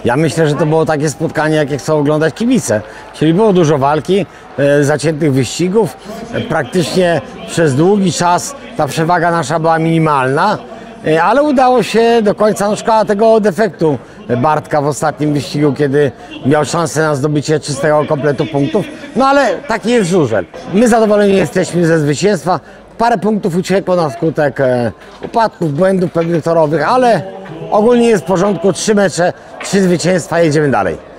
Ja myślę, że to było takie spotkanie, jakie chcą oglądać kibice. Czyli było dużo walki, zaciętych wyścigów. Praktycznie przez długi czas ta przewaga nasza była minimalna, ale udało się do końca. No, szkoda tego defektu Bartka w ostatnim wyścigu, kiedy miał szansę na zdobycie czystego kompletu punktów. No ale taki jest żużel. My zadowoleni jesteśmy ze zwycięstwa. Parę punktów uciekło na skutek upadków, błędów pewnych torowych, ale ogólnie jest w porządku. 3 mecze, 3 zwycięstwa, jedziemy dalej.